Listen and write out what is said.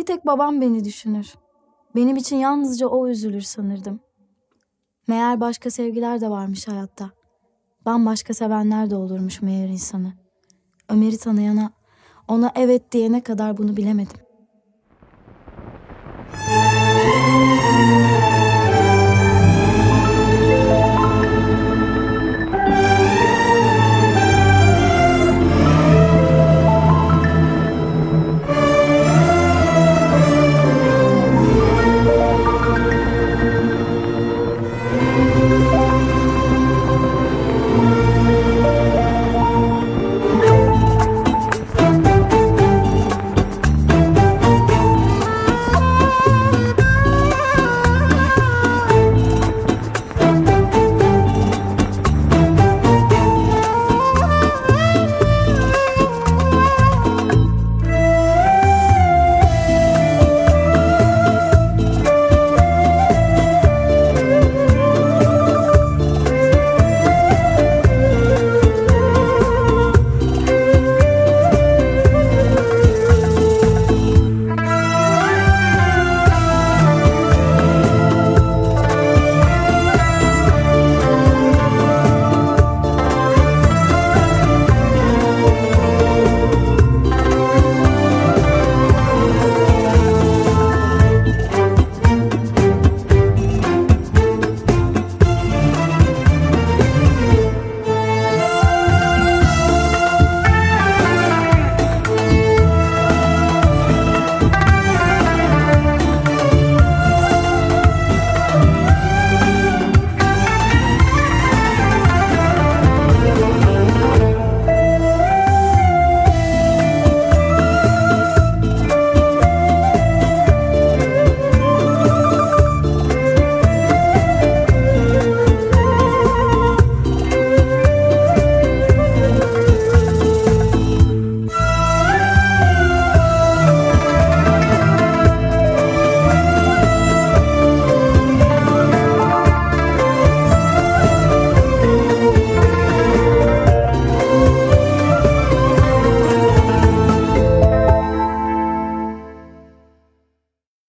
Bir tek babam beni düşünür. Benim için yalnızca o üzülür sanırdım. Meğer başka sevgiler de varmış hayatta. Bambaşka sevenler de olurmuş meğer insanı. Ömer'i tanıyana, ona evet diyene kadar bunu bilemedim.